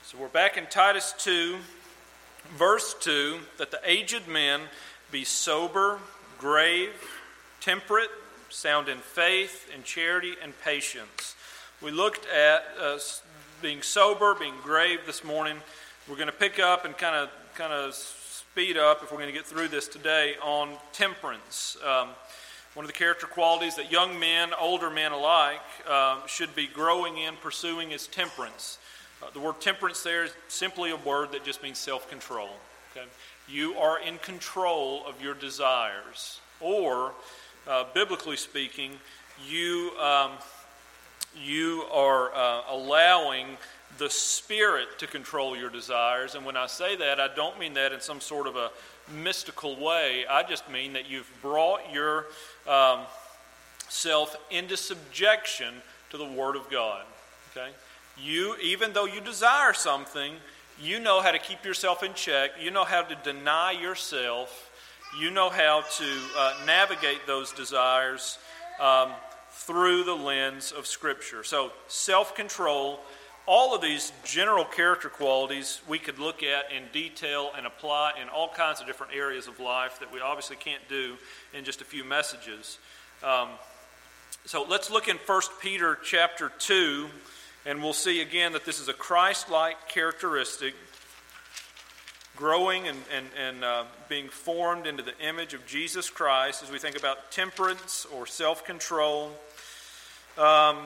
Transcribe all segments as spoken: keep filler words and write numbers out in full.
So we're back in Titus two, verse two, that the aged men be sober, grave, temperate, sound in faith, in charity, and patience. We looked at uh, being sober, being grave this morning. We're going to pick up and kind of kind of speed up, if we're going to get through this today, on temperance. Um, one of the character qualities that young men, older men alike, uh, should be growing in, pursuing is temperance. Uh, the word temperance there is simply a word that just means self-control. Okay? You are in control of your desires. Or, uh, biblically speaking, you um, you are uh, allowing the Spirit to control your desires. And when I say that, I don't mean that in some sort of a mystical way. I just mean that you've brought your um, self into subjection to the Word of God. Okay? You, even though you desire something, you know how to keep yourself in check. You know how to deny yourself. You know how to uh, navigate those desires um, through the lens of Scripture. So, self-control, all of these general character qualities we could look at in detail and apply in all kinds of different areas of life that we obviously can't do in just a few messages. Um, so, let's look in First Peter chapter two. And we'll see again that this is a Christ-like characteristic, growing and, and, and uh, being formed into the image of Jesus Christ as we think about temperance or self-control. Um,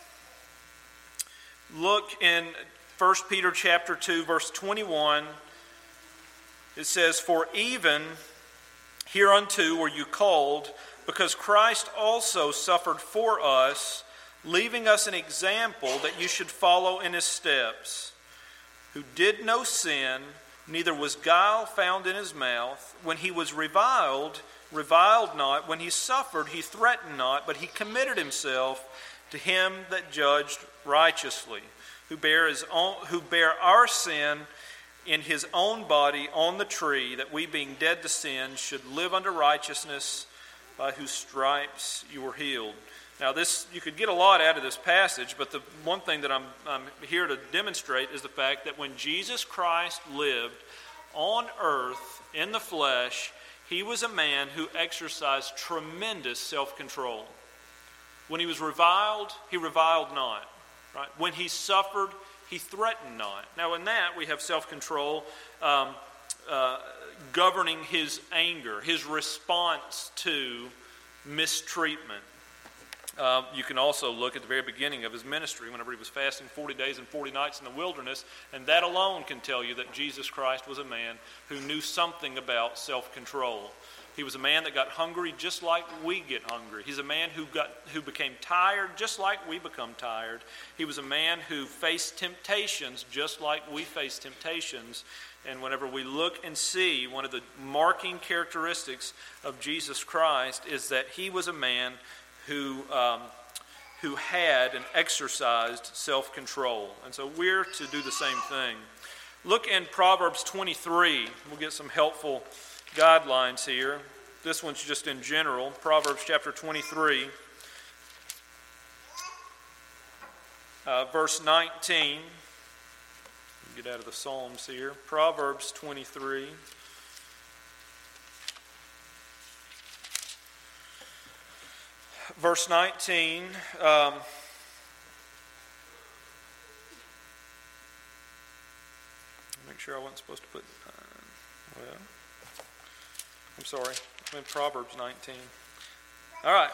look in First Peter chapter two, verse twenty-one. It says, "For even hereunto were you called, because Christ also suffered for us, leaving us an example that you should follow in his steps, who did no sin, neither was guile found in his mouth. When he was reviled, reviled not. When he suffered, he threatened not, but he committed himself to him that judged righteously, who bare his own, who bare our sin in his own body on the tree, that we, being dead to sin, should live unto righteousness, by whose stripes you were healed." Now, this, you could get a lot out of this passage, but the one thing that I'm, I'm here to demonstrate is the fact that when Jesus Christ lived on earth in the flesh, he was a man who exercised tremendous self-control. When he was reviled, he reviled not. Right? When he suffered, he threatened not. Now, in that, we have self-control um, uh, governing his anger, his response to mistreatment. Uh, you can also look at the very beginning of his ministry, whenever he was fasting forty days and forty nights in the wilderness, and that alone can tell you that Jesus Christ was a man who knew something about self-control. He was a man that got hungry just like we get hungry. He's a man who got who became tired just like we become tired. He was a man who faced temptations just like we face temptations. And whenever we look and see, one of the marking characteristics of Jesus Christ is that he was a man who um, who had and exercised self-control. And so we're to do the same thing. Look in Proverbs twenty-three. We'll get some helpful guidelines here. This one's just in general. Proverbs chapter twenty-three, uh, verse nineteen. Get out of the Psalms here. Proverbs twenty-three. Verse nineteen, um, make sure I wasn't supposed to put, uh, well, I'm sorry, I'm in Proverbs nineteen. All right.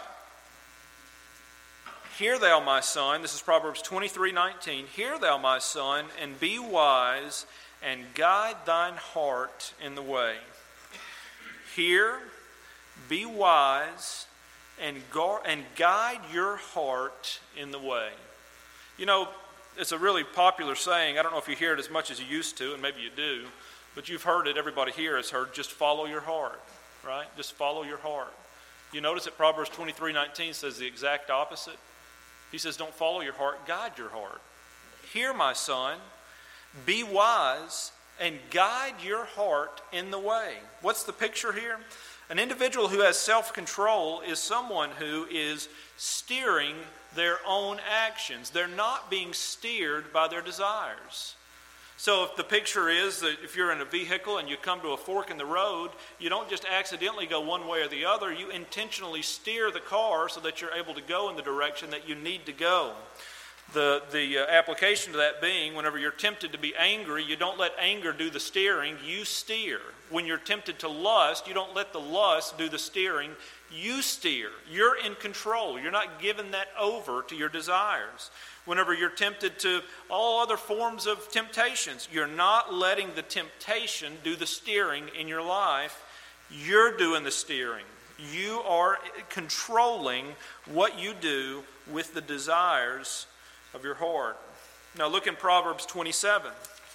"Hear thou, my son," this is Proverbs twenty-three nineteen, "Hear thou, my son, and be wise, and guide thine heart in the way." Hear, be wise, and guard, and guide your heart in the way. You know, it's a really popular saying. I don't know if you hear it as much as you used to, and maybe you do, but you've heard it. Everybody here has heard, just follow your heart, right? Just follow your heart. You notice that Proverbs twenty-three nineteen says the exact opposite. He says, don't follow your heart, guide your heart. Hear, my son, be wise, and guide your heart in the way. What's the picture here? An individual who has self-control is someone who is steering their own actions. They're not being steered by their desires. So if the picture is that if you're in a vehicle and you come to a fork in the road, you don't just accidentally go one way or the other. You intentionally steer the car so that you're able to go in the direction that you need to go. The, the uh, application to that being, whenever you're tempted to be angry, you don't let anger do the steering, you steer. When you're tempted to lust, you don't let the lust do the steering, you steer. You're in control. You're not giving that over to your desires. Whenever you're tempted to all other forms of temptations, you're not letting the temptation do the steering in your life. You're doing the steering. You are controlling what you do with the desires of your heart. Now look in Proverbs twenty-seven.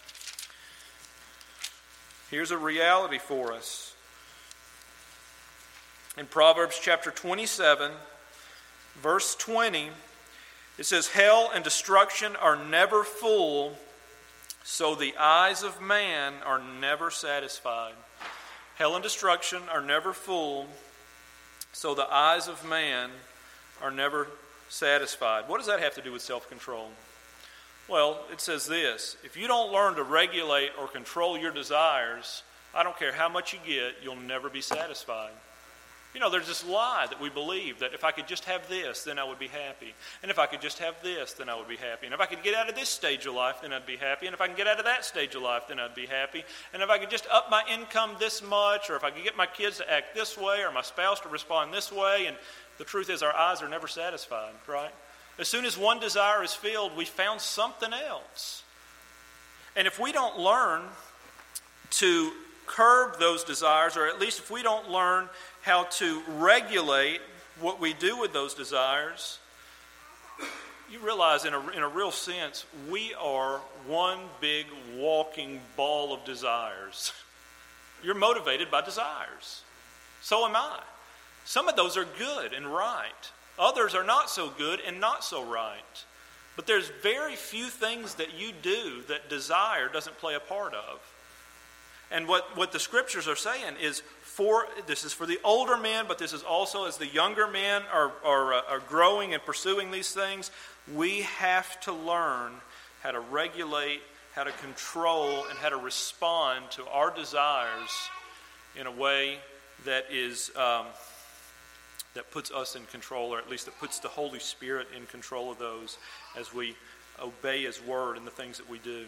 Here's a reality for us. In Proverbs chapter twenty-seven, verse twenty, it says, "Hell and destruction are never full, so the eyes of man are never satisfied." Hell and destruction are never full, so the eyes of man are never satisfied. What does that have to do with self-control? Well, it says this: if you don't learn to regulate or control your desires, I don't care how much you get, you'll never be satisfied. You know, there's this lie that we believe that if I could just have this, then I would be happy. And if I could just have this, then I would be happy. And if I could get out of this stage of life, then I'd be happy. And if I can get out of that stage of life, then I'd be happy. And if I could just up my income this much, or if I could get my kids to act this way, or my spouse to respond this way. And the truth is, our eyes are never satisfied, right? As soon as one desire is filled, we found something else. And if we don't learn to curb those desires, or at least if we don't learn how to regulate what we do with those desires, you realize in a, in a real sense, we are one big walking ball of desires. You're motivated by desires. So am I. Some of those are good and right. Others are not so good and not so right. But there's very few things that you do that desire doesn't play a part of. And what, what the scriptures are saying is, for this is for the older men, but this is also as the younger men are, are, uh, are growing and pursuing these things, we have to learn how to regulate, how to control, and how to respond to our desires in a way that is um, that puts us in control, or at least that puts the Holy Spirit in control of those as we obey His word in the things that we do.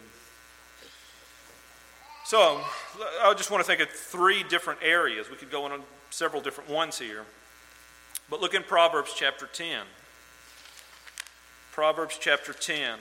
So, I just want to think of three different areas. We could go on several different ones here. But look in Proverbs chapter ten. Proverbs chapter ten.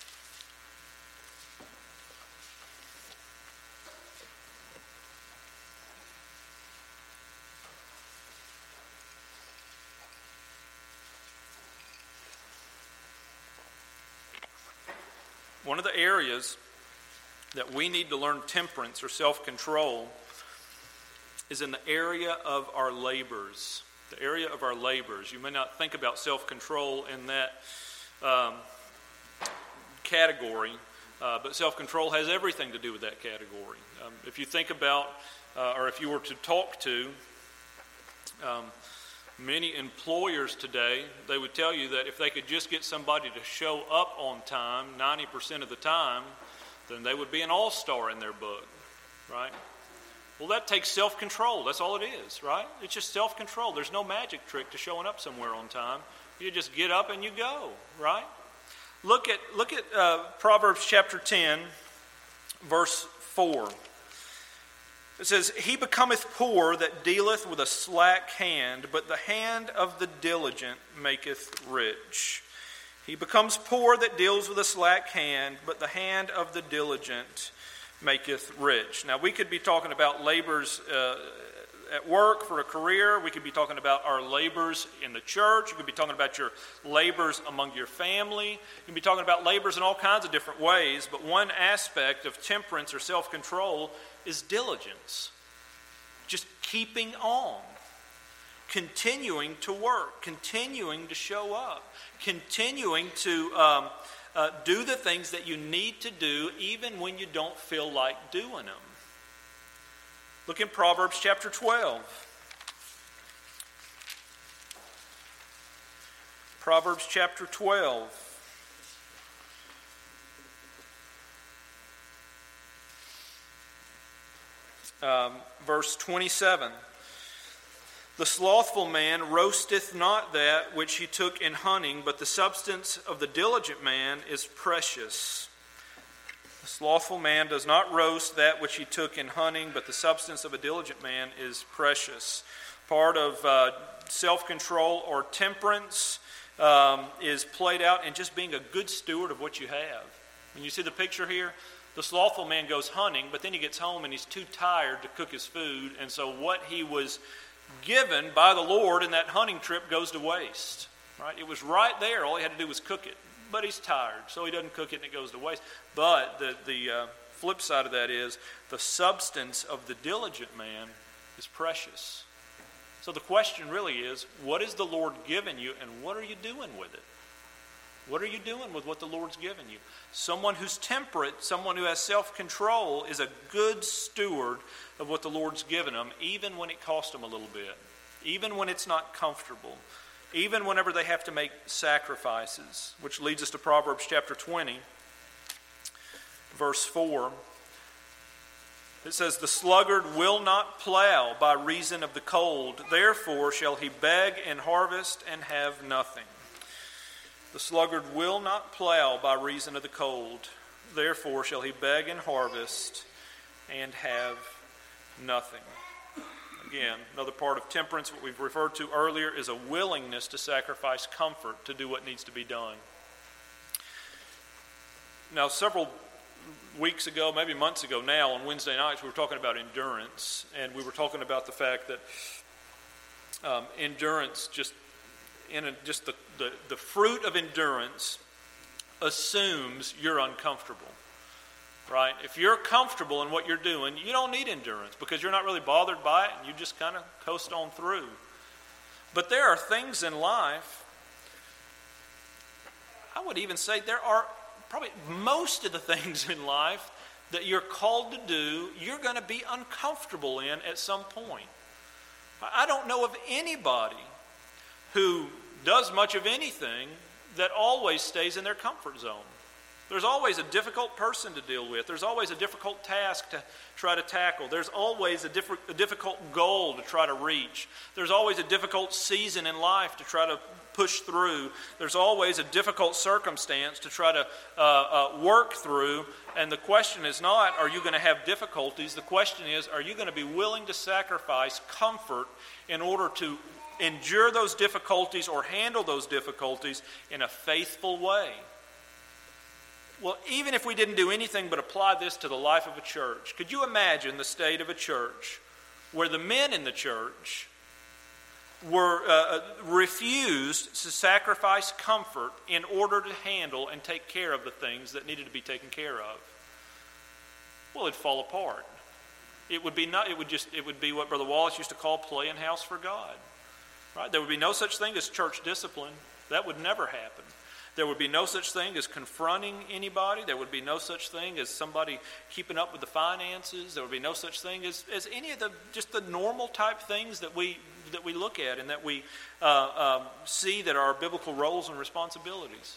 One of the areas that we need to learn temperance or self-control is in the area of our labors. The area of our labors. You may not think about self-control in that um, category, uh, but self-control has everything to do with that category. Um, if you think about, uh, or if you were to talk to um, many employers today, they would tell you that if they could just get somebody to show up on time ninety percent of the time, then they would be an all-star in their book, right? Well, that takes self-control. That's all it is, right? It's just self-control. There's no magic trick to showing up somewhere on time. You just get up and you go, right? Look at look at uh, Proverbs chapter ten, verse four. It says, "He becometh poor that dealeth with a slack hand, but the hand of the diligent maketh rich." He becomes poor that deals with a slack hand, but the hand of the diligent maketh rich. Now, we could be talking about labors uh, at work for a career. We could be talking about our labors in the church. You could be talking about your labors among your family. You could be talking about labors in all kinds of different ways. But one aspect of temperance or self-control is diligence. Just keeping on. Continuing to work. Continuing to show up. Continuing to um, uh, do the things that you need to do even when you don't feel like doing them. Look in Proverbs chapter twelve. Proverbs chapter twelve. Um, verse twenty-seven. The slothful man roasteth not that which he took in hunting, but the substance of the diligent man is precious. The slothful man does not roast that which he took in hunting, but the substance of a diligent man is precious. Part of uh, self-control or temperance um, is played out in just being a good steward of what you have. When you see the picture here, the slothful man goes hunting, but then he gets home and he's too tired to cook his food, and so what he was given by the Lord in that hunting trip goes to waste. Right? It was right there. All he had to do was cook it. But he's tired, so he doesn't cook it and it goes to waste. But the, the uh, flip side of that is the substance of the diligent man is precious. So the question really is, what is the Lord given you and what are you doing with it? What are you doing with what the Lord's given you? Someone who's temperate, someone who has self-control is a good steward of what the Lord's given them, even when it costs them a little bit, even when it's not comfortable, even whenever they have to make sacrifices, which leads us to Proverbs chapter twenty, verse four. It says, the sluggard will not plow by reason of the cold, therefore shall he beg and harvest and have nothing. The sluggard will not plow by reason of the cold, therefore shall he beg and harvest and have nothing. Again, another part of temperance, what we've referred to earlier, is a willingness to sacrifice comfort to do what needs to be done. Now, several weeks ago, maybe months ago now, on Wednesday nights, we were talking about endurance, and we were talking about the fact that um, endurance just in a, just the, the, the fruit of endurance assumes you're uncomfortable, right? If you're comfortable in what you're doing, you don't need endurance because you're not really bothered by it and you just kind of coast on through. But there are things in life, I would even say there are probably most of the things in life that you're called to do, you're going to be uncomfortable in at some point. I don't know of anybody who does much of anything that always stays in their comfort zone. There's always a difficult person to deal with. There's always a difficult task to try to tackle. There's always a, diff- a difficult goal to try to reach. There's always a difficult season in life to try to push through. There's always a difficult circumstance to try to uh, uh, work through. And the question is not, are you going to have difficulties? The question is, are you going to be willing to sacrifice comfort in order to endure those difficulties or handle those difficulties in a faithful way? Well, even if we didn't do anything but apply this to the life of a church, could you imagine the state of a church where the men in the church were uh, refused to sacrifice comfort in order to handle and take care of the things that needed to be taken care of? Well, it'd fall apart. It would be not. It would just. It would be what Brother Wallace used to call playing house for God. Right? There would be no such thing as church discipline. That would never happen. There would be no such thing as confronting anybody. There would be no such thing as somebody keeping up with the finances. There would be no such thing as, as any of the just the normal type things that we that we look at and that we uh, um, see that are biblical roles and responsibilities.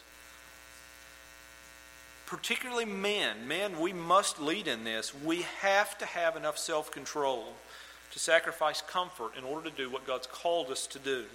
Particularly men. Men, we must lead in this. We have to have enough self-control to sacrifice comfort in order to do what God's called us to do.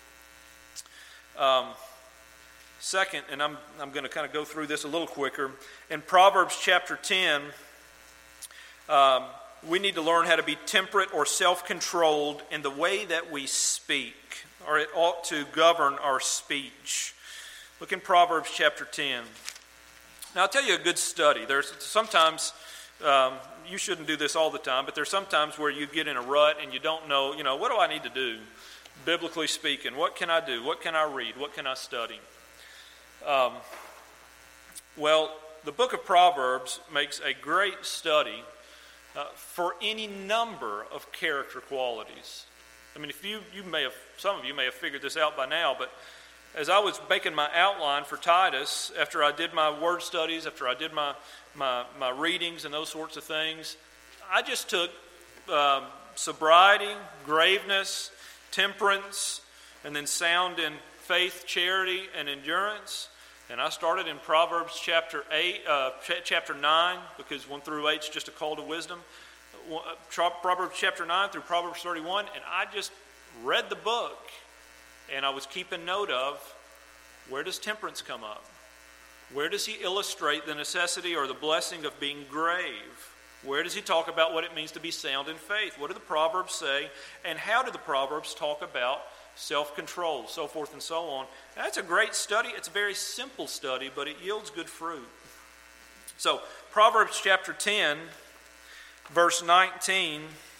Um, second, and I'm I'm going to kind of go through this a little quicker. In Proverbs chapter ten, um, we need to learn how to be temperate or self-controlled in the way that we speak, or it ought to govern our speech. Look in Proverbs chapter ten. Now, I'll tell you a good study. There's sometimes... Um, you shouldn't do this all the time, but there's sometimes where you get in a rut and you don't know, you know, what do I need to do, biblically speaking? What can I do? What can I read? What can I study? Um, well, the book of Proverbs makes a great study uh, for any number of character qualities. I mean, if you, you may have, some of you may have figured this out by now, but as I was making my outline for Titus, after I did my word studies, after I did my my, my readings and those sorts of things, I just took um, sobriety, graveness, temperance, and then sound in faith, charity, and endurance. And I started in Proverbs chapter eight, uh, ch- chapter nine, because one through eight is just a call to wisdom. Proverbs chapter nine through Proverbs thirty-one, and I just read the book, and I was keeping note of, where does temperance come up? Where does he illustrate the necessity or the blessing of being grave? Where does he talk about what it means to be sound in faith? What do the Proverbs say? And how do the Proverbs talk about self-control, so forth and so on? And that's a great study. It's a very simple study, but it yields good fruit. So, Proverbs chapter ten, verse nineteen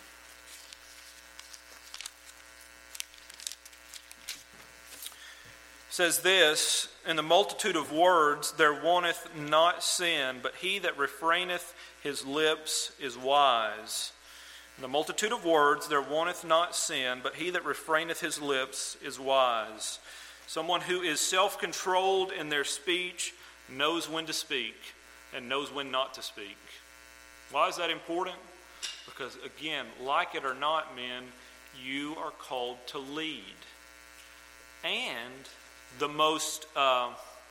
says this, "In the multitude of words there wanteth not sin, but he that refraineth his lips is wise." In the multitude of words there wanteth not sin, but he that refraineth his lips is wise. Someone who is self-controlled in their speech knows when to speak and knows when not to speak. Why is that important? Because, again, like it or not, men, you are called to lead. And the most uh,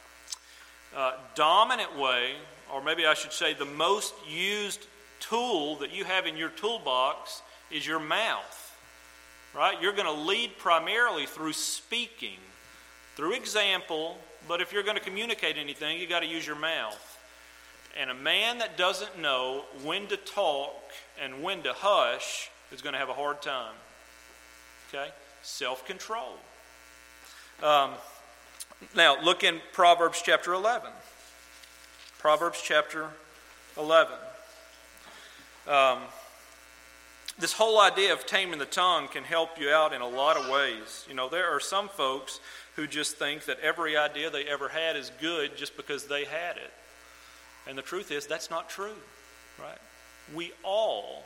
uh, dominant way, or maybe I should say the most used tool that you have in your toolbox is your mouth. Right? You're going to lead primarily through speaking, through example, but if you're going to communicate anything, you've got to use your mouth. And a man that doesn't know when to talk and when to hush is going to have a hard time. Okay? Self-control. Um, now, look in Proverbs chapter eleven. Proverbs chapter eleven. Um, this whole idea of taming the tongue can help you out in a lot of ways. You know, there are some folks who just think that every idea they ever had is good just because they had it. And the truth is, that's not true, right? We all,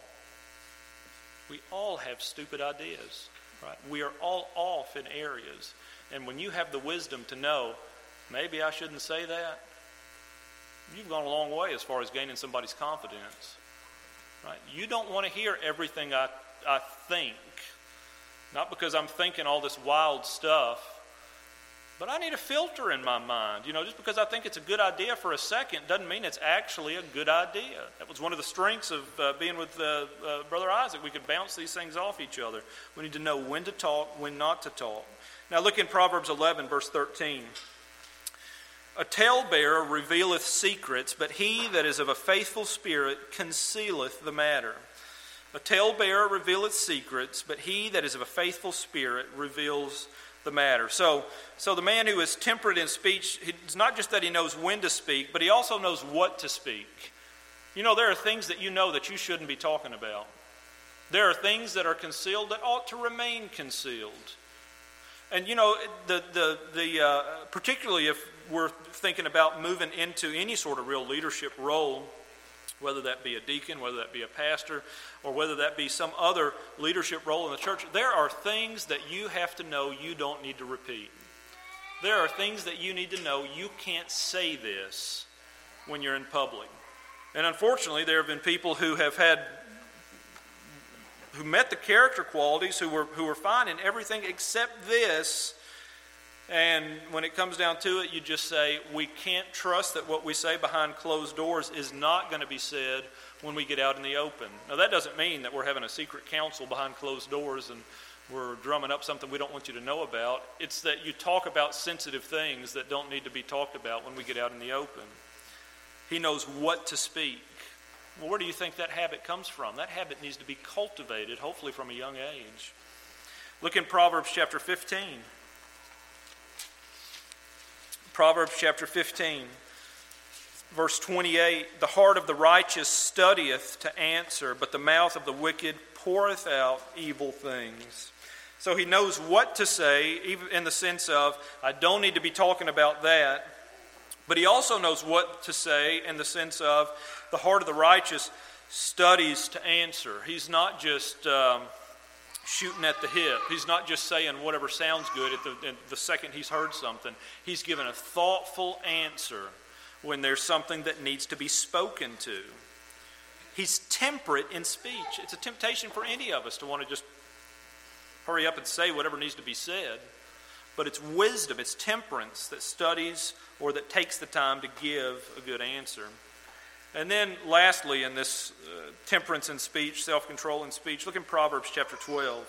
we all have stupid ideas, right? We are all off in areas. And when you have the wisdom to know, maybe I shouldn't say that, you've gone a long way as far as gaining somebody's confidence, right? You don't want to hear everything I, I think, not because I'm thinking all this wild stuff, but I need a filter in my mind. You know, just because I think it's a good idea for a second doesn't mean it's actually a good idea. That was one of the strengths of uh, being with uh, uh, Brother Isaac. We could bounce these things off each other. We need to know when to talk, when not to talk. Now look in Proverbs eleven, verse thirteen. "A talebearer revealeth secrets, but he that is of a faithful spirit concealeth the matter." A talebearer revealeth secrets, but he that is of a faithful spirit reveals the matter. So, so the man who is temperate in speech, it's not just that he knows when to speak, but he also knows what to speak. You know, there are things that you know that you shouldn't be talking about. There are things that are concealed that ought to remain concealed. And you know, the the the uh, particularly if we're thinking about moving into any sort of real leadership role, whether that be a deacon, whether that be a pastor, or whether that be some other leadership role in the church, there are things that you have to know you don't need to repeat. There are things that you need to know you can't say this when you're in public. And unfortunately, there have been people who have had, who met the character qualities, who were who were fine in everything except this. And when it comes down to it, you just say, we can't trust that what we say behind closed doors is not going to be said when we get out in the open. Now, that doesn't mean that we're having a secret council behind closed doors and we're drumming up something we don't want you to know about. It's that you talk about sensitive things that don't need to be talked about when we get out in the open. He knows what to speak. Well, where do you think that habit comes from? That habit needs to be cultivated, hopefully from a young age. Look in Proverbs chapter fifteen. Proverbs chapter fifteen, verse twenty-eight, "The heart of the righteous studieth to answer, but the mouth of the wicked poureth out evil things." So he knows what to say, even in the sense of, I don't need to be talking about that. But he also knows what to say in the sense of, the heart of the righteous studies to answer. He's not just um, shooting at the hip. He's not just saying whatever sounds good at the, at the second he's heard something. He's given a thoughtful answer when there's something that needs to be spoken to. He's temperate in speech. It's a temptation for any of us to want to just hurry up and say whatever needs to be said. But it's wisdom, it's temperance that studies or that takes the time to give a good answer. And then lastly, in this uh, temperance in speech, self-control in speech, look in Proverbs chapter twelve.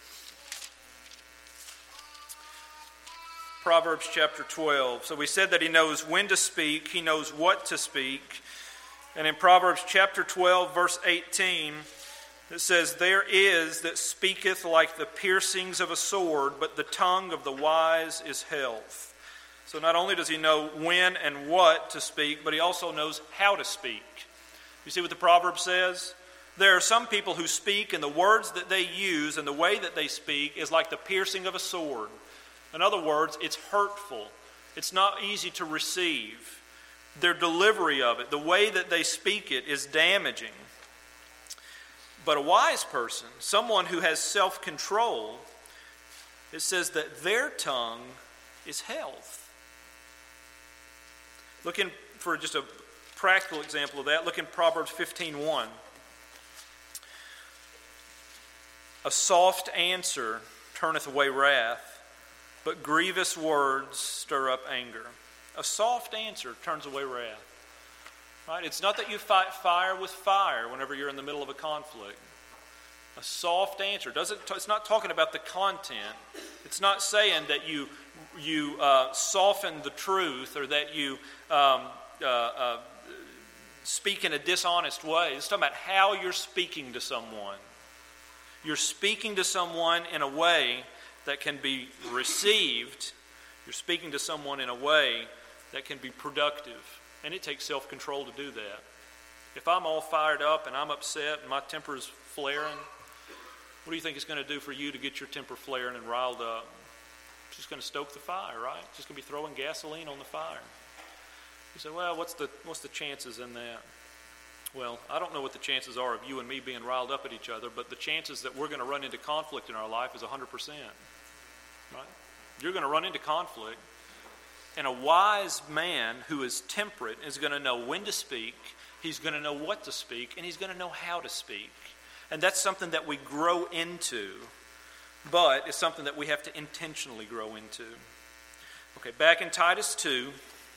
Proverbs chapter twelve. So we said that he knows when to speak, he knows what to speak. And in Proverbs chapter twelve, verse eighteen, it says, "There is that speaketh like the piercings of a sword, but the tongue of the wise is health." So not only does he know when and what to speak, but he also knows how to speak. You see what the proverb says? There are some people who speak, and the words that they use and the way that they speak is like the piercing of a sword. In other words, it's hurtful. It's not easy to receive. Their delivery of it, the way that they speak it, is damaging. But a wise person, someone who has self-control, it says that their tongue is health. Looking for just a practical example of that, look in Proverbs fifteen one. "A soft answer turneth away wrath, but grievous words stir up anger." A soft answer turns away wrath. Right? It's not that you fight fire with fire whenever you're in the middle of a conflict. A soft answer doesn't. It's not talking about the content. It's not saying that you you uh, soften the truth or that you um, uh, uh, speak in a dishonest way. It's talking about how you're speaking to someone. You're speaking to someone in a way that can be received. You're speaking to someone in a way that can be productive. And it takes self-control to do that. If I'm all fired up and I'm upset and my temper is flaring, what do you think it's going to do for you to get your temper flaring and riled up? It's just going to stoke the fire, right? It's just going to be throwing gasoline on the fire. You say, well, what's the what's the chances in that? Well, I don't know what the chances are of you and me being riled up at each other, but the chances that we're going to run into conflict in our life is one hundred percent. Right? You're going to run into conflict. And a wise man who is temperate is going to know when to speak, he's going to know what to speak, and he's going to know how to speak. And that's something that we grow into, but it's something that we have to intentionally grow into. Okay, back in Titus two.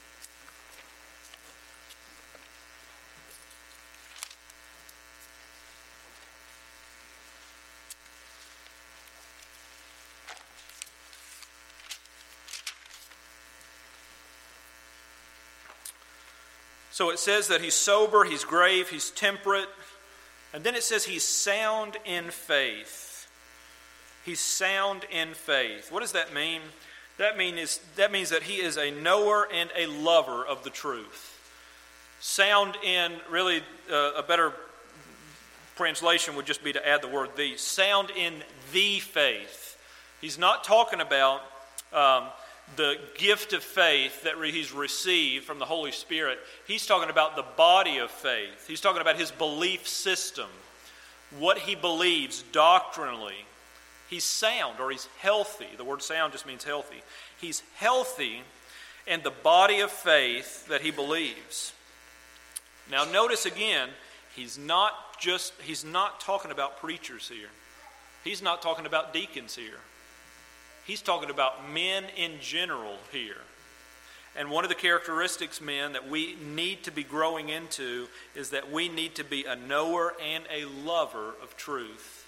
So it says that he's sober, he's grave, he's temperate. And then it says he's sound in faith. He's sound in faith. What does that mean? That, mean is, that means that he is a knower and a lover of the truth. Sound in, really uh, a better translation would just be to add the word the. Sound in the faith. He's not talking about um, the gift of faith that he's received from the Holy Spirit. He's talking about the body of faith. He's talking about his belief system, what he believes doctrinally. He's sound, or he's healthy. The word sound just means healthy. He's healthy in the body of faith that he believes. Now notice again, he's not just he's not talking about preachers here. He's not talking about deacons here. He's talking about men in general here. And one of the characteristics, men, that we need to be growing into is that we need to be a knower and a lover of truth.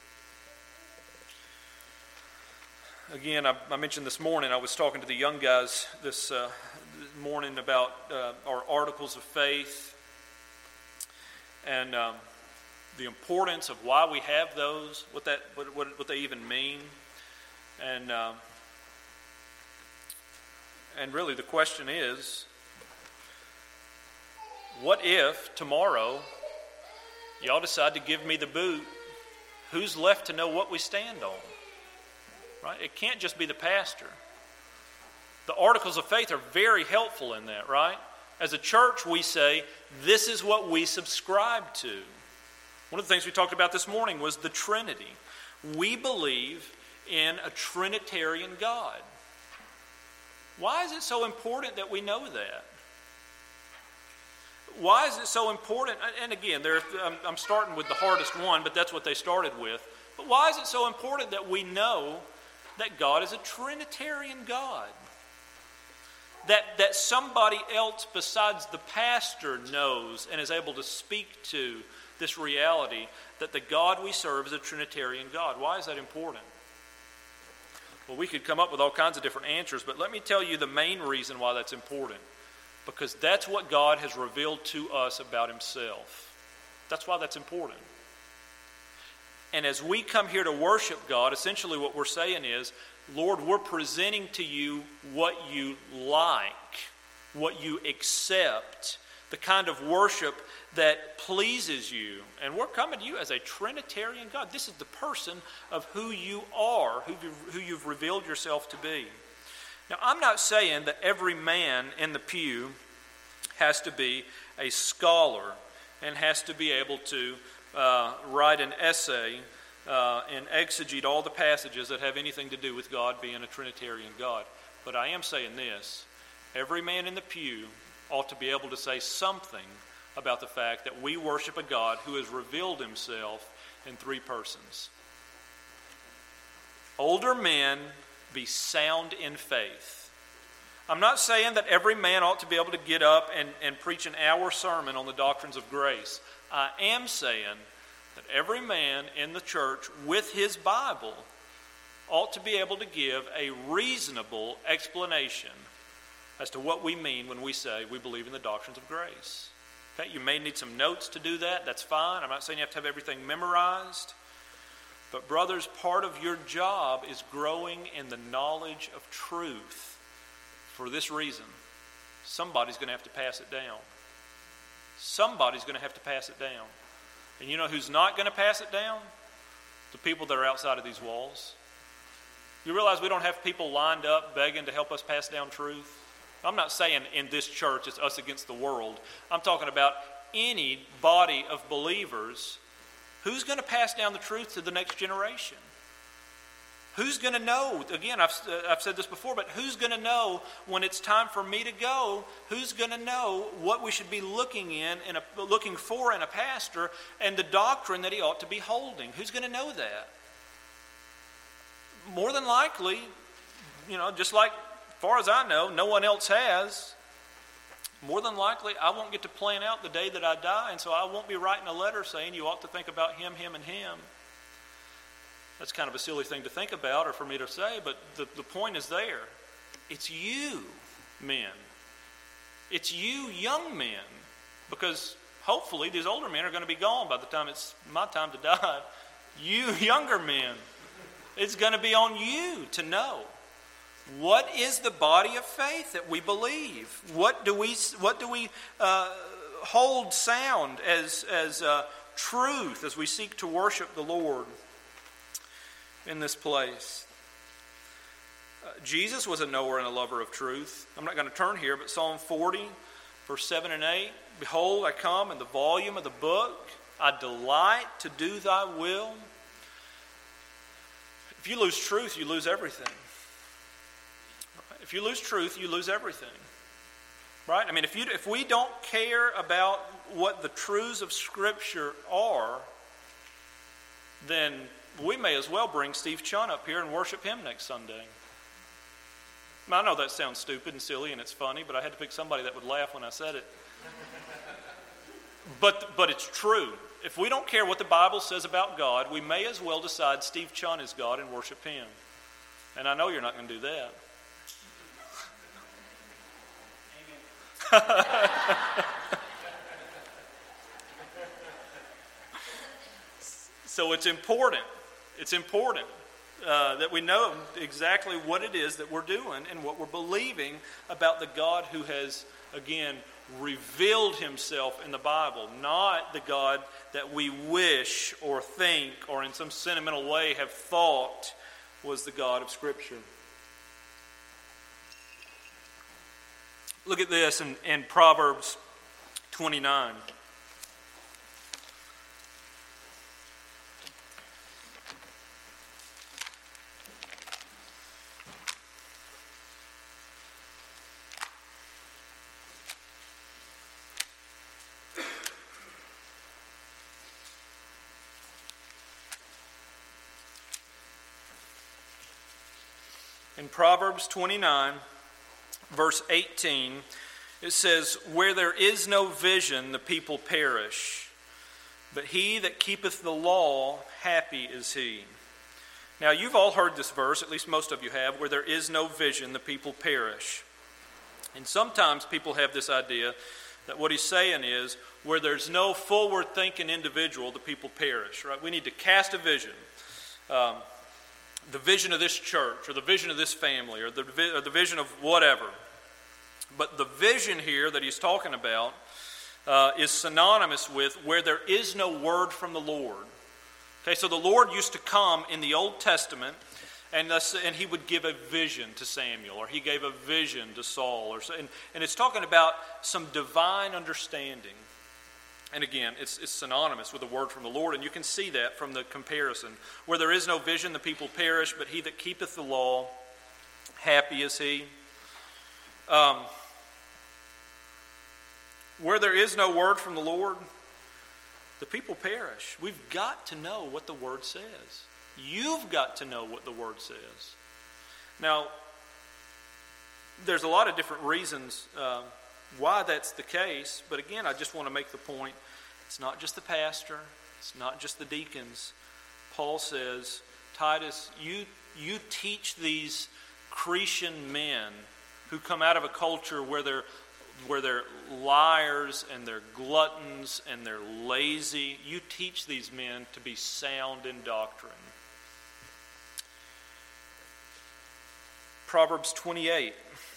Again, I, I mentioned this morning, I was talking to the young guys this uh, morning about uh, our articles of faith and um, the importance of why we have those, what that, what, what, what they even mean. And um, and really the question is, what if tomorrow y'all decide to give me the boot? Who's left to know what we stand on? Right? It can't just be the pastor. The articles of faith are very helpful in that, right? As a church, we say, this is what we subscribe to. One of the things we talked about this morning was the Trinity. We believe in a Trinitarian God. Why is it so important that we know that? Why is it so important? And again, there, I'm starting with the hardest one, but that's what they started with. But why is it so important that we know that God is a Trinitarian God? that, that somebody else besides the pastor knows and is able to speak to this reality that the God we serve is a Trinitarian God. Why is that important? Well, we could come up with all kinds of different answers, but let me tell you the main reason why that's important. Because that's what God has revealed to us about himself. That's why that's important. And as we come here to worship God, essentially what we're saying is, Lord, we're presenting to you what you like, what you accept, the kind of worship that pleases you. And we're coming to you as a Trinitarian God. This is the person of who you are, who, you, who you've revealed yourself to be. Now, I'm not saying that every man in the pew has to be a scholar and has to be able to uh, write an essay uh, and exegete all the passages that have anything to do with God being a Trinitarian God. But I am saying this: every man in the pew ought to be able to say something about the fact that we worship a God who has revealed himself in three persons. Older men, be sound in faith. I'm not saying that every man ought to be able to get up and, and preach an hour sermon on the doctrines of grace. I am saying that every man in the church with his Bible ought to be able to give a reasonable explanation as to what we mean when we say we believe in the doctrines of grace. Okay, you may need some notes to do that. That's fine. I'm not saying you have to have everything memorized. But brothers, part of your job is growing in the knowledge of truth. For this reason, somebody's going to have to pass it down. Somebody's going to have to pass it down. And you know who's not going to pass it down? The people that are outside of these walls. You realize we don't have people lined up begging to help us pass down truth? I'm not saying in this church it's us against the world. I'm talking about any body of believers. Who's going to pass down the truth to the next generation? Who's going to know? Again, I've, uh, I've said this before, but who's going to know when it's time for me to go? Who's going to know what we should be looking in, in a, looking for in a pastor and the doctrine that he ought to be holding? Who's going to know that? More than likely, you know, just like, as far as I know, no one else has. More than likely, I won't get to plan out the day that I die, and so I won't be writing a letter saying you ought to think about him, him, and him. That's kind of a silly thing to think about or for me to say, but the, the point is there. It's you, men. It's you, young men, because hopefully these older men are going to be gone by the time it's my time to die. You, younger men, it's going to be on you to know. What is the body of faith that we believe? What do we what do we uh, hold sound as as uh, truth as we seek to worship the Lord in this place? Uh, Jesus was a knower and a lover of truth. I'm not going to turn here, but Psalm forty, verse seven and eight. Behold, I come in the volume of the book. I delight to do thy will. If you lose truth, you lose everything. If you lose truth, you lose everything. Right? I mean, if you if we don't care about what the truths of Scripture are, then we may as well bring Steve Chun up here and worship him next Sunday. I know that sounds stupid and silly and it's funny, but I had to pick somebody that would laugh when I said it. But but it's true. If we don't care what the Bible says about God, we may as well decide Steve Chun is God and worship him. And I know you're not going to do that. So it's important. It's important uh, that we know exactly what it is that we're doing and what we're believing about the God who has, again, revealed himself in the Bible, not the God that we wish or think or in some sentimental way have thought was the God of Scripture. Look at this in, in Proverbs twenty-nine. In Proverbs twenty-nine, verse eighteen, it says, "Where there is no vision, the people perish. But he that keepeth the law, happy is he." Now, you've all heard this verse, at least most of you have, "Where there is no vision, the people perish." And sometimes people have this idea that what he's saying is, where there's no forward-thinking individual, the people perish, right? We need to cast a vision. Um, the vision of this church, or the vision of this family, or the, or the vision of whatever. But the vision here that he's talking about uh, is synonymous with where there is no word from the Lord. Okay, so the Lord used to come in the Old Testament, and, uh, and he would give a vision to Samuel, or he gave a vision to Saul, or and, and it's talking about some divine understanding. And again, it's, it's synonymous with the word from the Lord, and you can see that from the comparison. Where there is no vision, the people perish, but he that keepeth the law, happy is he. Um, where there is no word from the Lord, the people perish. We've got to know what the Word says. You've got to know what the Word says. Now, there's a lot of different reasons uh, why that's the case, but again, I just want to make the point, it's not just the pastor, it's not just the deacons. Paul says, Titus, you, you teach these Cretan men who come out of a culture where they're where they're liars and they're gluttons and they're lazy. You teach these men to be sound in doctrine. Proverbs twenty-eight.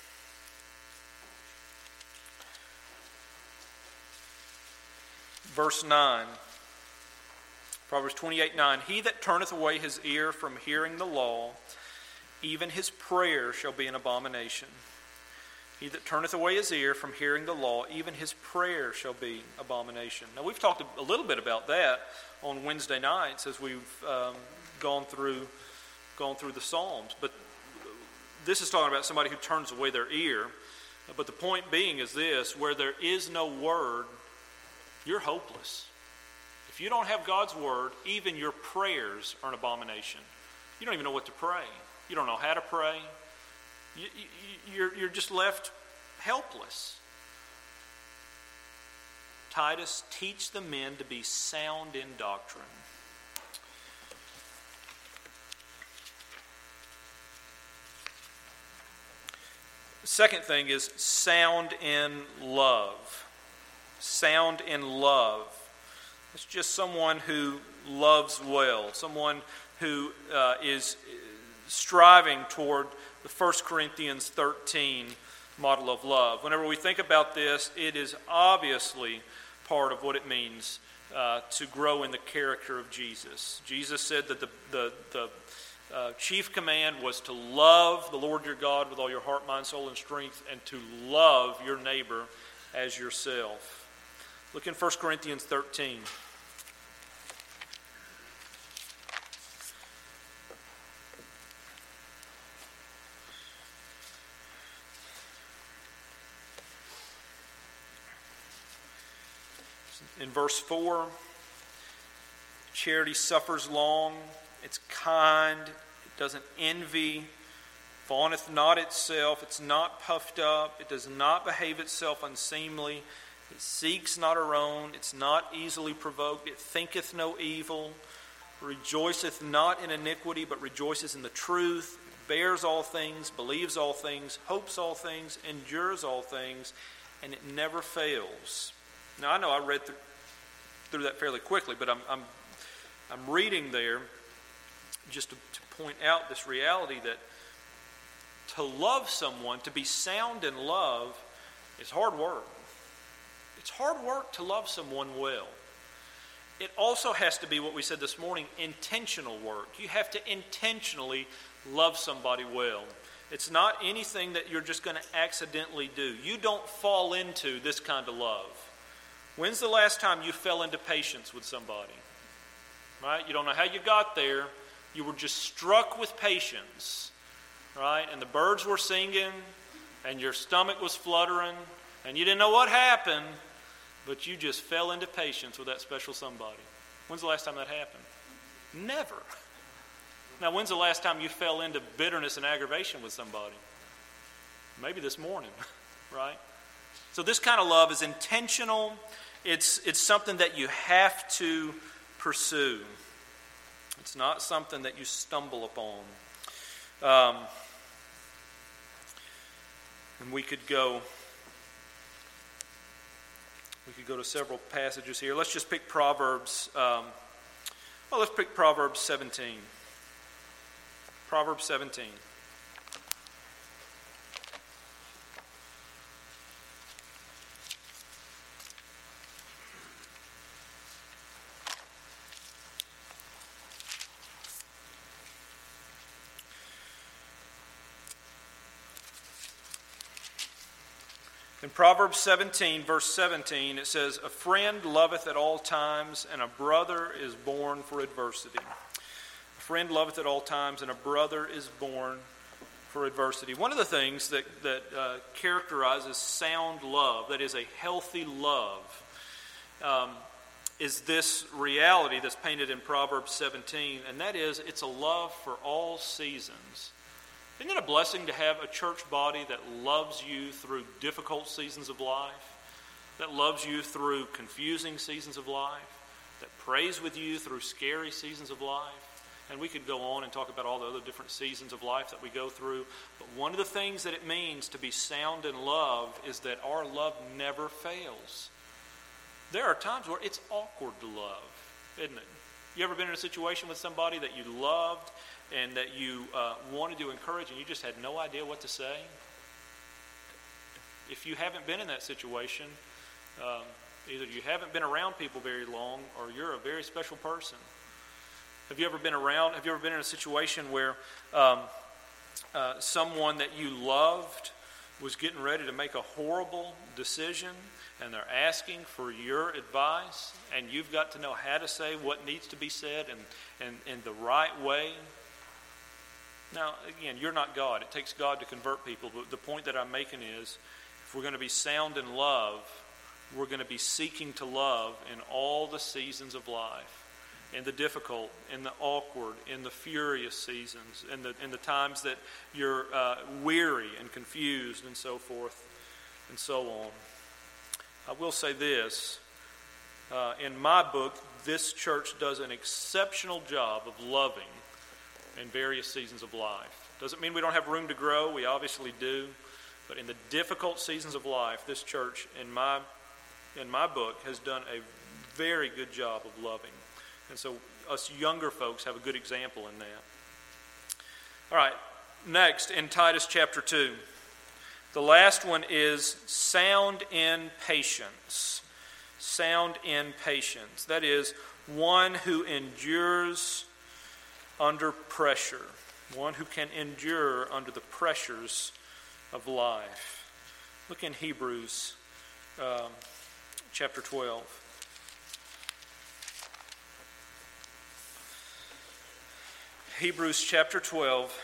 Verse nine. Proverbs twenty-eight nine. He that turneth away his ear from hearing the law, even his prayer shall be an abomination. He that turneth away his ear from hearing the law, even his prayer shall be abomination. Now, we've talked a little bit about that on Wednesday nights as we've um, gone through gone through the Psalms. But this is talking about somebody who turns away their ear. But the point being is this: where there is no word, you're hopeless. If you don't have God's word, even your prayers are an abomination. You don't even know what to pray. You don't know how to pray. You, you, you're, you're just left helpless. Titus, teach the men to be sound in doctrine. The second thing is sound in love. Sound in love. It's just someone who loves well, someone who uh, is striving toward the First Corinthians thirteen model of love. Whenever we think about this, it is obviously part of what it means uh, to grow in the character of Jesus. Jesus said that the, the, the uh, chief command was to love the Lord your God with all your heart, mind, soul, and strength, and to love your neighbor as yourself. Look in First Corinthians thirteen. In verse four, charity suffers long, it's kind, it doesn't envy, vaunteth not itself, it's not puffed up, it does not behave itself unseemly, it seeks not her own, it's not easily provoked, it thinketh no evil, rejoiceth not in iniquity, but rejoices in the truth, bears all things, believes all things, hopes all things, endures all things, and it never fails. Now, I know I read through, through that fairly quickly, but I'm I'm, I'm reading there just to, to point out this reality that to love someone, to be sound in love, is hard work. It's hard work to love someone well. It also has to be what we said this morning, intentional work. You have to intentionally love somebody well. It's not anything that you're just going to accidentally do. You don't fall into this kind of love. When's the last time you fell into patience with somebody? Right? You don't know how you got there. You were just struck with patience. Right? And the birds were singing, and your stomach was fluttering, and you didn't know what happened, but you just fell into patience with that special somebody. When's the last time that happened? Never. Now, when's the last time you fell into bitterness and aggravation with somebody? maybe this morning, right? So this kind of love is intentional. It's, it's something that you have to pursue. It's not something that you stumble upon. Um, and we could go, we could go to several passages here. Let's just pick Proverbs. Um, well, let's pick Proverbs seventeen. Proverbs seventeen. In Proverbs seventeen, verse seventeen, it says, "A friend loveth at all times, and a brother is born for adversity." A friend loveth at all times, and a brother is born for adversity. One of the things that, that uh, characterizes sound love, that is a healthy love, um, is this reality that's painted in Proverbs seventeen, and that is it's a love for all seasons. Isn't it a blessing to have a church body that loves you through difficult seasons of life, that loves you through confusing seasons of life, that prays with you through scary seasons of life? And we could go on and talk about all the other different seasons of life that we go through. But one of the things that it means to be sound in love is that our love never fails. There are times where it's awkward to love, isn't it? You ever been in a situation with somebody that you loved and that you uh, wanted to encourage and you just had no idea what to say? If you haven't been in that situation, um, either you haven't been around people very long or you're a very special person. Have you ever been around, have you ever been in a situation where um, uh, someone that you loved was getting ready to make a horrible decision and they're asking for your advice and you've got to know how to say what needs to be said and, and in the right way? Now, again, you're not God. It takes God to convert people. But the point that I'm making is, if we're going to be sound in love, we're going to be seeking to love in all the seasons of life, in the difficult, in the awkward, in the furious seasons, in the in the times that you're uh, weary and confused and so forth and so on. I will say this. Uh, in my book, this church does an exceptional job of loving in various seasons of life. Doesn't mean we don't have room to grow. We obviously do. But in the difficult seasons of life, this church, in my in my book, has done a very good job of loving. And so us younger folks have a good example in that. All right, next in Titus chapter two. The last one is sound in patience. Sound in patience. That is, one who endures under pressure. One who can endure under the pressures of life. Look in Hebrews um, chapter twelve. Hebrews chapter twelve,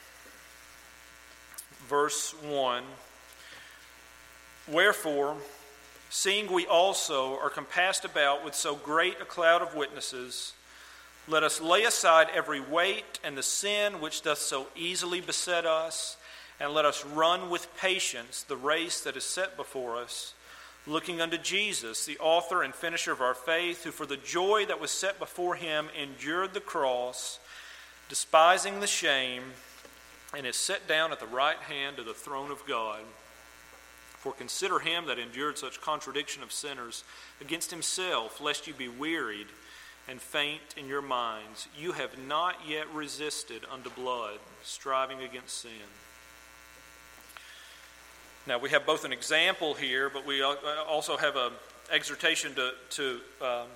verse one. "Wherefore, seeing we also are compassed about with so great a cloud of witnesses, let us lay aside every weight and the sin which doth so easily beset us, and let us run with patience the race that is set before us, looking unto Jesus, the author and finisher of our faith, who for the joy that was set before him endured the cross, despising the shame, and is set down at the right hand of the throne of God. For consider him that endured such contradiction of sinners against himself, lest you be wearied and faint in your minds. You have not yet resisted unto blood, striving against sin." Now we have both an example here, but we also have an exhortation to to um,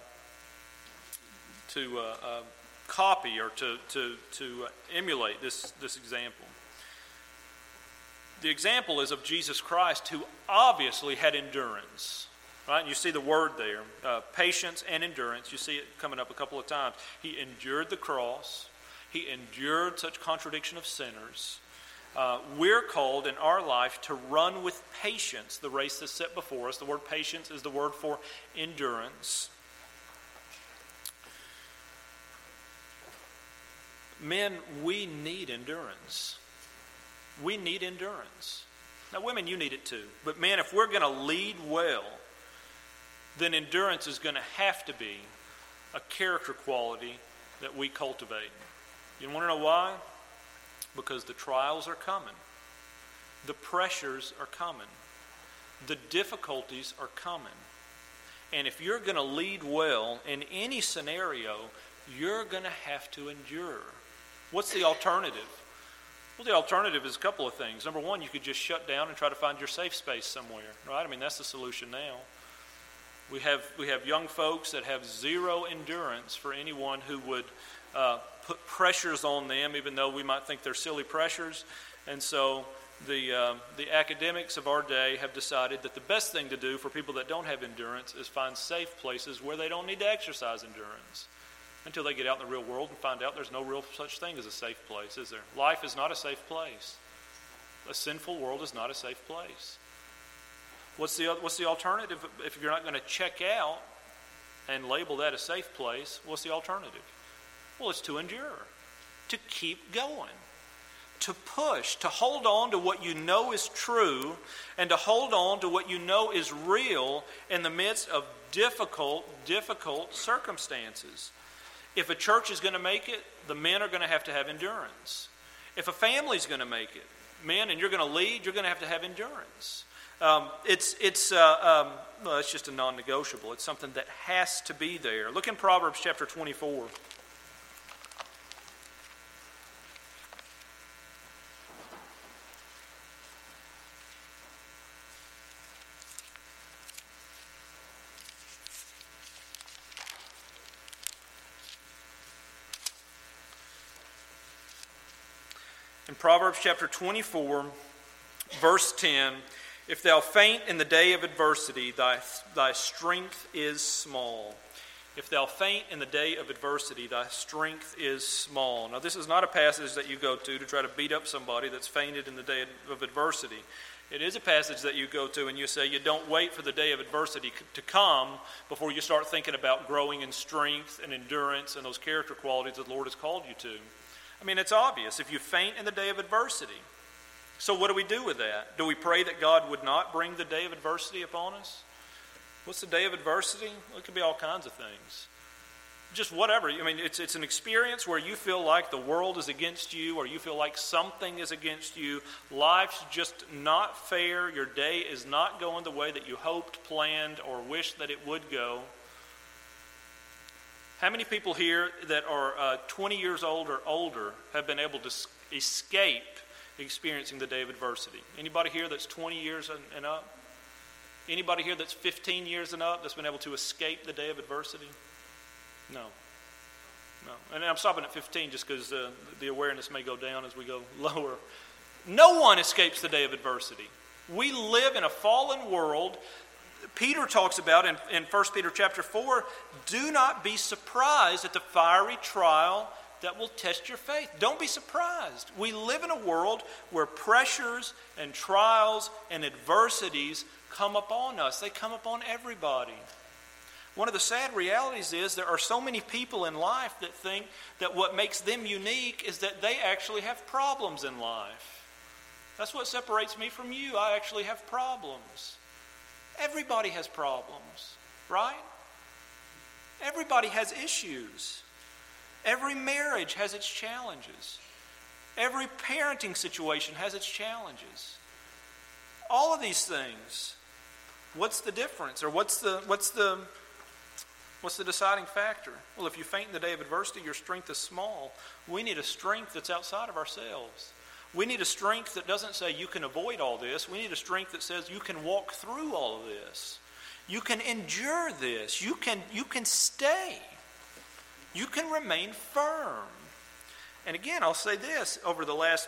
to uh, uh, copy or to to to emulate this this example. The example is of Jesus Christ, who obviously had endurance. Right? And you see the word there, uh, patience and endurance. You see it coming up a couple of times. He endured the cross. He endured such contradiction of sinners. Uh, we're called in our life to run with patience the race that's set before us. The word patience is the word for endurance. Men, we need endurance. We need endurance. Now, women, you need it too. But men, if we're going to lead well, then endurance is going to have to be a character quality that we cultivate. You want to know why? Because the trials are coming. The pressures are coming. The difficulties are coming. And if you're going to lead well in any scenario, you're going to have to endure. What's the alternative? Well, the alternative is a couple of things. Number one, you could just shut down and try to find your safe space somewhere, right? I mean, that's the solution now. We have we have young folks that have zero endurance for anyone who would uh, put pressures on them, even though we might think they're silly pressures. And so the uh, the academics of our day have decided that the best thing to do for people that don't have endurance is find safe places where they don't need to exercise endurance until they get out in the real world and find out there's no real such thing as a safe place, is there? Life is not a safe place. A sinful world is not a safe place. What's the what's the alternative if you're not going to check out and label that a safe place? What's the alternative? Well, it's to endure, to keep going, to push, to hold on to what you know is true, and to hold on to what you know is real in the midst of difficult, difficult circumstances. If a church is going to make it, the men are going to have to have endurance. If a family is going to make it, men, and you're going to lead, you're going to have to have endurance. Um, it's it's uh, um, well, it's just a non-negotiable. It's something that has to be there. Look in Proverbs chapter twenty-four. In Proverbs chapter twenty-four, verse ten, if thou faint in the day of adversity, thy, thy strength is small. If thou faint in the day of adversity, thy strength is small. Now, this is not a passage that you go to to try to beat up somebody that's fainted in the day of adversity. It is a passage that you go to and you say you don't wait for the day of adversity to come before you start thinking about growing in strength and endurance and those character qualities that the Lord has called you to. I mean, it's obvious. If you faint in the day of adversity, so what do we do with that? Do we pray that God would not bring the day of adversity upon us? What's the day of adversity? Well, it could be all kinds of things. Just whatever. I mean, it's it's an experience where you feel like the world is against you, or you feel like something is against you. Life's just not fair. Your day is not going the way that you hoped, planned, or wished that it would go. How many people here that are uh, twenty years old or older have been able to escape experiencing the day of adversity? Anybody here that's twenty years and, and up? Anybody here that's fifteen years and up that's been able to escape the day of adversity? No. No. And I'm stopping at fifteen just because uh, the awareness may go down as we go lower. No one escapes the day of adversity. We live in a fallen world. Peter talks about in, in First Peter chapter four, do not be surprised at the fiery trial that will test your faith. Don't be surprised. We live in a world where pressures and trials and adversities come upon us. They come upon everybody. One of the sad realities is there are so many people in life that think that what makes them unique is that they actually have problems in life. That's what separates me from you. I actually have problems. Everybody has problems, right? Everybody has issues. Every marriage has its challenges. Every parenting situation has its challenges. All of these things. What's the difference? Or what's the what's the what's the deciding factor? Well, if you faint in the day of adversity, your strength is small. We need a strength that's outside of ourselves. We need a strength that doesn't say you can avoid all this. We need a strength that says you can walk through all of this. You can endure this. You can you can stay. You can remain firm. And again, I'll say this, over the last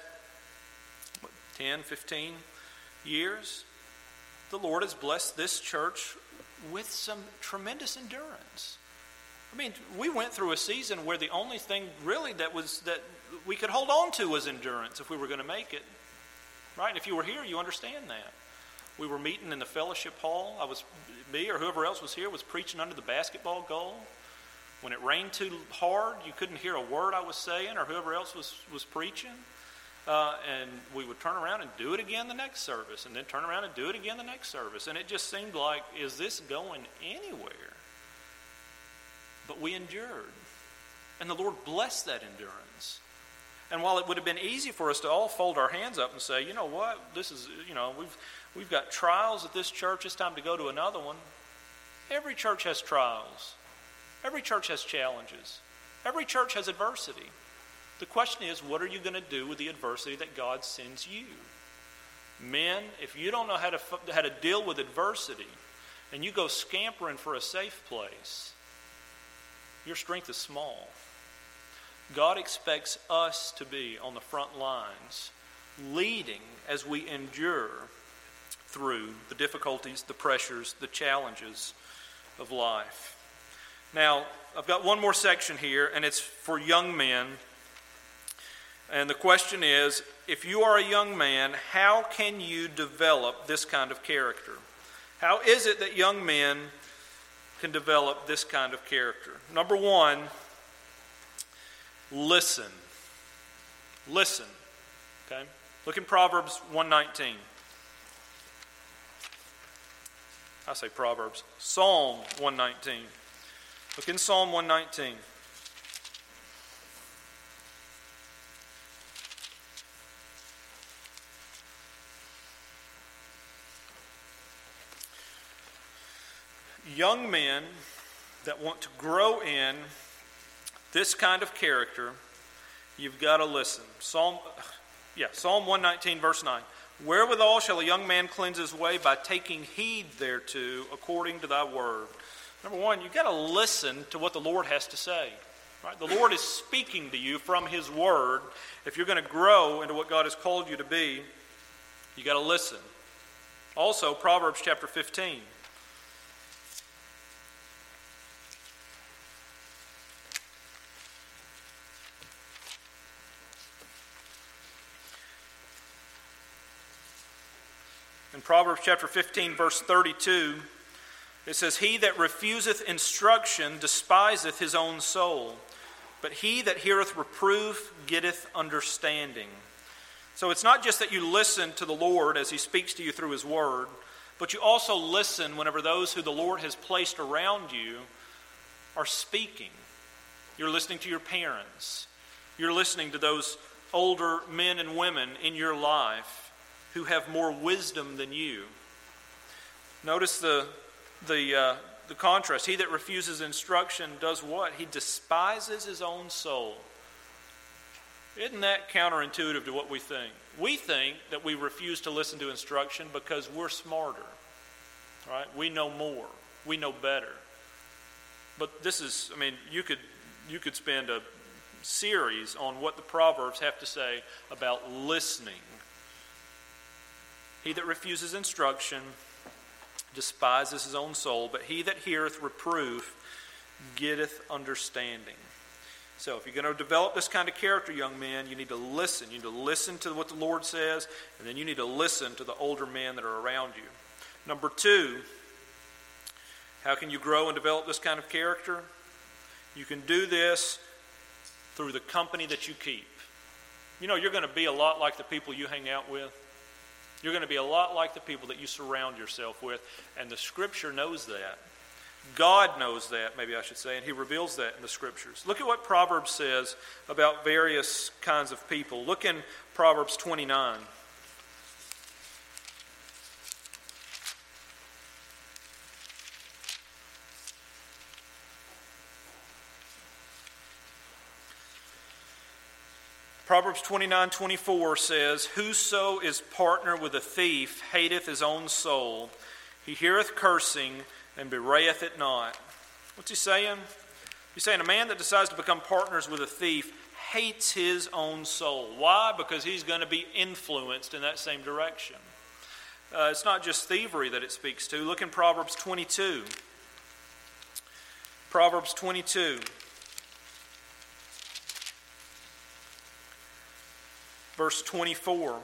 what, ten, fifteen years, the Lord has blessed this church with some tremendous endurance. I mean, we went through a season where the only thing really that was that we could hold on to was endurance if we were going to make it. Right? And if you were here, you understand that. We were meeting in the fellowship hall. I was, me or whoever else was here was preaching under the basketball goal. When it rained too hard, you couldn't hear a word I was saying or whoever else was, was preaching. Uh, and we would turn around and do it again the next service, and then turn around and do it again the next service. And it just seemed like, is this going anywhere? But we endured. And the Lord blessed that endurance. And while it would have been easy for us to all fold our hands up and say, you know what, this is, you know, we've we've got trials at this church, it's time to go to another one. Every church has trials. Every church has challenges. Every church has adversity. The question is, what are you going to do with the adversity that God sends you? Men, if you don't know how to how to deal with adversity, and you go scampering for a safe place, your strength is small. God expects us to be on the front lines, leading as we endure through the difficulties, the pressures, the challenges of life. Now, I've got one more section here, and it's for young men. And the question is, if you are a young man, how can you develop this kind of character? How is it that young men can develop this kind of character? Number one, listen. Listen. Okay? Look in Proverbs one nineteen. I say Proverbs. Psalm one nineteen. Look in Psalm one nineteen. Young men that want to grow in this kind of character, you've got to listen. Psalm, yeah, Psalm one nineteen, verse nine. Wherewithal shall a young man cleanse his way? By taking heed thereto, according to thy word. Number one, you've got to listen to what the Lord has to say. Right? The Lord is speaking to you from his word. If you're going to grow into what God has called you to be, you've got to listen. Also, Proverbs chapter fifteen. In Proverbs chapter fifteen, verse thirty-two, it says, He that refuseth instruction despiseth his own soul, but he that heareth reproof getteth understanding. So it's not just that you listen to the Lord as he speaks to you through his word, but you also listen whenever those who the Lord has placed around you are speaking. You're listening to your parents. You're listening to those older men and women in your life who have more wisdom than you. Notice the the uh, the contrast. He that refuses instruction does what? He despises his own soul. Isn't that counterintuitive to what we think? We think that we refuse to listen to instruction because we're smarter. Right? We know more. We know better. But this is, I mean, you could you could spend a series on what the Proverbs have to say about listening. He that refuses instruction despises his own soul, but he that heareth reproof getteth understanding. So if you're going to develop this kind of character, young men, you need to listen. You need to listen to what the Lord says, and then you need to listen to the older men that are around you. Number two, how can you grow and develop this kind of character? You can do this through the company that you keep. You know, you're going to be a lot like the people you hang out with. You're going to be a lot like the people that you surround yourself with, and the Scripture knows that. God knows that, maybe I should say, and he reveals that in the Scriptures. Look at what Proverbs says about various kinds of people. Look in Proverbs twenty-nine. Proverbs twenty-nine twenty-four says, Whoso is partner with a thief hateth his own soul. He heareth cursing and bewrayeth it not. What's he saying? He's saying a man that decides to become partners with a thief hates his own soul. Why? Because he's going to be influenced in that same direction. Uh, it's not just thievery that it speaks to. Look in Proverbs twenty-two. Proverbs twenty-two. Verse twenty-four.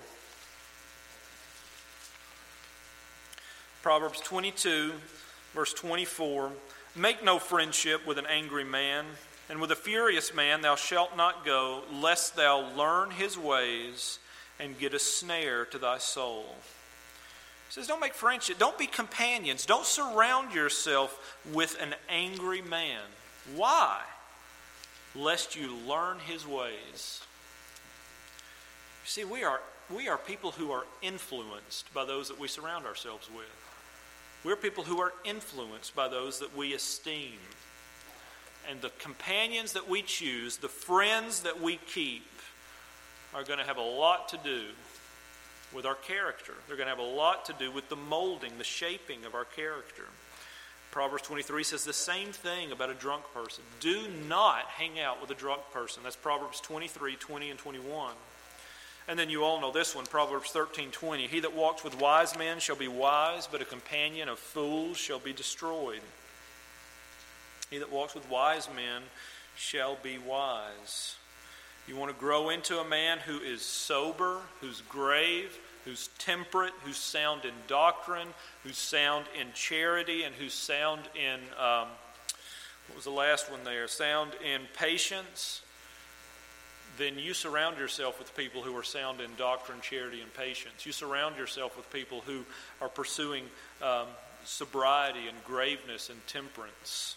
Proverbs twenty-two, verse twenty-four. Make no friendship with an angry man, and with a furious man thou shalt not go, lest thou learn his ways and get a snare to thy soul. He says, don't make friendship. Don't be companions. Don't surround yourself with an angry man. Why? Lest you learn his ways. You see, we are, we are people who are influenced by those that we surround ourselves with. We're people who are influenced by those that we esteem. And the companions that we choose, the friends that we keep, are going to have a lot to do with our character. They're going to have a lot to do with the molding, the shaping of our character. Proverbs twenty-three says the same thing about a drunk person. Do not hang out with a drunk person. That's Proverbs twenty-three, twenty, and twenty-one. And then you all know this one, Proverbs thirteen, twenty. He that walks with wise men shall be wise, but a companion of fools shall be destroyed. He that walks with wise men shall be wise. You want to grow into a man who is sober, who's grave, who's temperate, who's sound in doctrine, who's sound in charity, and who's sound in, um, what was the last one there? Sound in patience. Then you surround yourself with people who are sound in doctrine, charity, and patience. You surround yourself with people who are pursuing um, sobriety and graveness and temperance.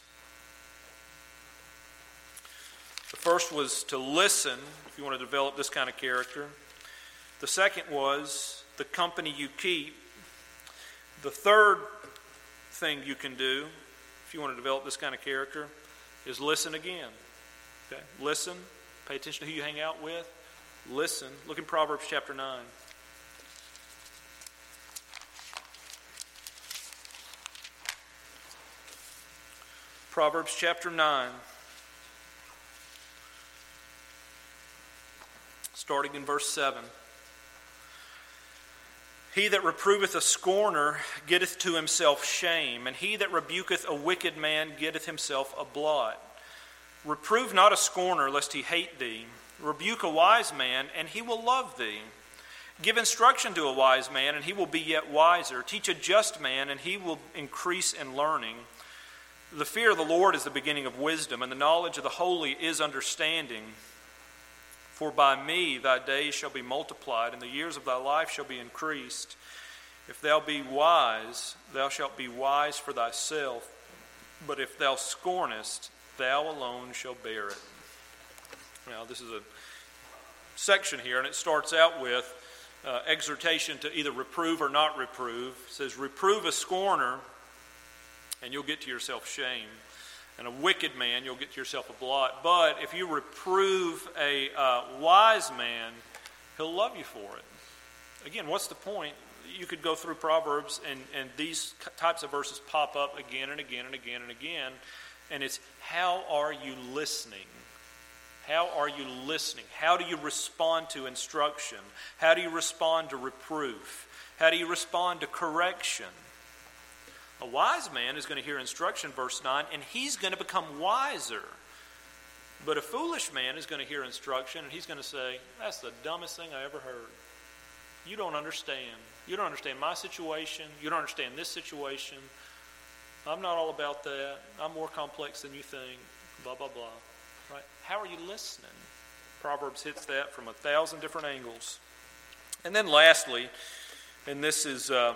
The first was to listen, if you want to develop this kind of character. The second was the company you keep. The third thing you can do, if you want to develop this kind of character, is listen again. Okay? Listen. Pay attention to who you hang out with. Listen. Look in Proverbs chapter nine. Proverbs chapter nine. Starting in verse seven. He that reproveth a scorner getteth to himself shame, and he that rebuketh a wicked man getteth himself a blot. Reprove not a scorner, lest he hate thee. Rebuke a wise man, and he will love thee. Give instruction to a wise man, and he will be yet wiser. Teach a just man, and he will increase in learning. The fear of the Lord is the beginning of wisdom, and the knowledge of the holy is understanding. For by me thy days shall be multiplied, and the years of thy life shall be increased. If thou be wise, thou shalt be wise for thyself. But if thou scornest, thou alone shalt bear it. Now, this is a section here, and it starts out with uh, exhortation to either reprove or not reprove. It says, reprove a scorner, and you'll get to yourself shame. And a wicked man, you'll get to yourself a blot. But if you reprove a uh, wise man, he'll love you for it. Again, what's the point? You could go through Proverbs and, and these types of verses pop up again and again and again and again. And it's, how are you listening? How are you listening? How do you respond to instruction? How do you respond to reproof? How do you respond to correction? A wise man is going to hear instruction, verse nine, and he's going to become wiser. But a foolish man is going to hear instruction, and he's going to say, that's the dumbest thing I ever heard. You don't understand. You don't understand my situation. You don't understand this situation. I'm not all about that. I'm more complex than you think. Blah, blah, blah. Right? How are you listening? Proverbs hits that from a thousand different angles. And then lastly, and this is... Uh,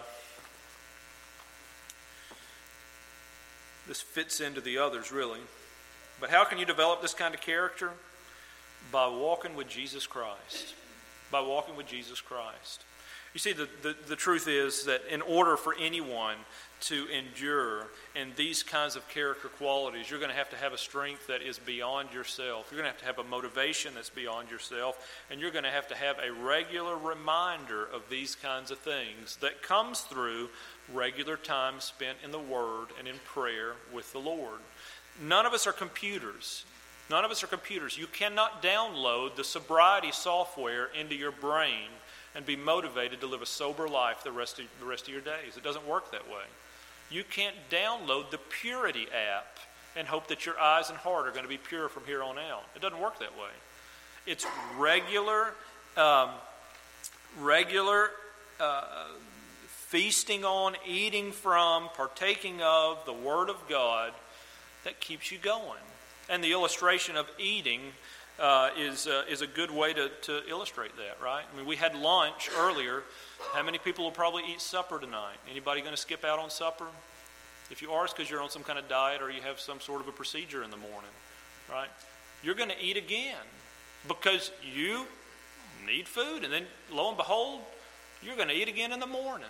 This fits into the others, really. But how can you develop this kind of character? By walking with Jesus Christ. By walking with Jesus Christ. You see, the, the, the truth is that in order for anyone to endure in these kinds of character qualities, you're going to have to have a strength that is beyond yourself. You're going to have to have a motivation that's beyond yourself. And you're going to have to have a regular reminder of these kinds of things that comes through regular time spent in the Word and in prayer with the Lord. None of us are computers. None of us are computers. You cannot download the sobriety software into your brain and be motivated to live a sober life the rest of, the rest of your days. It doesn't work that way. You can't download the purity app and hope that your eyes and heart are going to be pure from here on out. It doesn't work that way. It's regular, um, regular uh, feasting on, eating from, partaking of the Word of God that keeps you going. And the illustration of eating uh, is uh, is a good way to, to illustrate that, right? I mean, we had lunch earlier. How many people will probably eat supper tonight? Anybody going to skip out on supper? If you are, it's because you're on some kind of diet or you have some sort of a procedure in the morning, right? You're going to eat again because you need food, and then lo and behold, you're going to eat again in the morning.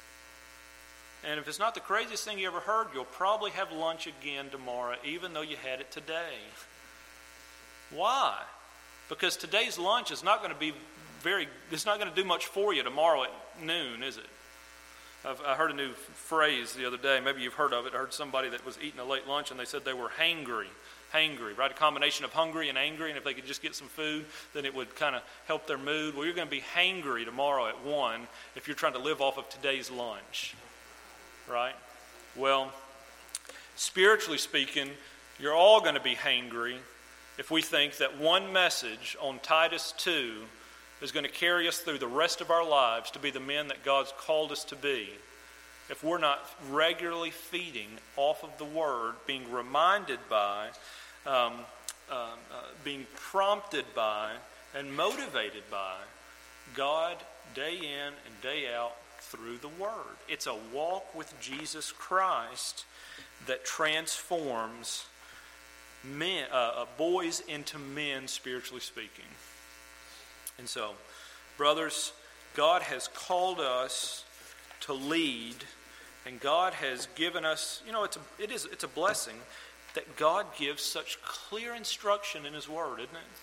And if it's not the craziest thing you ever heard, you'll probably have lunch again tomorrow, even though you had it today. Why? Because today's lunch is not going to be very, it's not going to do much for you tomorrow at noon, is it? I've, I heard a new phrase the other day. Maybe you've heard of it. I heard somebody that was eating a late lunch and they said they were hangry. Hangry, right? A combination of hungry and angry, and if they could just get some food, then it would kind of help their mood. Well, you're going to be hangry tomorrow at one if you're trying to live off of today's lunch, right? Well, spiritually speaking, you're all going to be hangry if we think that one message on Titus two is going to carry us through the rest of our lives to be the men that God's called us to be. If we're not regularly feeding off of the Word, being reminded by, um, uh, uh, being prompted by, and motivated by God day in and day out through the Word. It's a walk with Jesus Christ that transforms men, uh, uh, boys into men, spiritually speaking. And so, brothers, God has called us to lead, and God has given us, you know, it's a, it is, it's a blessing that God gives such clear instruction in His Word, isn't it?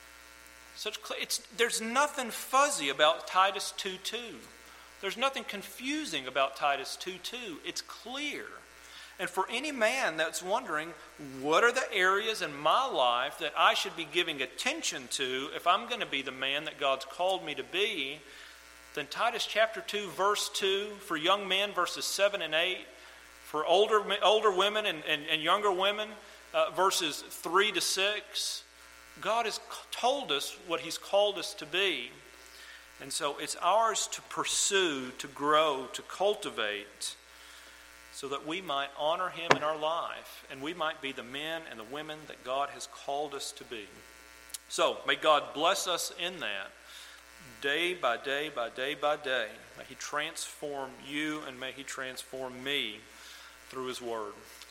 Such clear, it's, there's nothing fuzzy about Titus two two. There's nothing confusing about Titus two two. It's clear. And for any man that's wondering, what are the areas in my life that I should be giving attention to if I'm going to be the man that God's called me to be, then Titus chapter two, verse two, for young men, verses seven and eight, for older older women and, and, and younger women, uh, verses three to six, God has told us what He's called us to be. And so it's ours to pursue, to grow, to cultivate, so that we might honor Him in our life, and we might be the men and the women that God has called us to be. So, may God bless us in that, day by day by day by day. May He transform you, and may He transform me through His Word.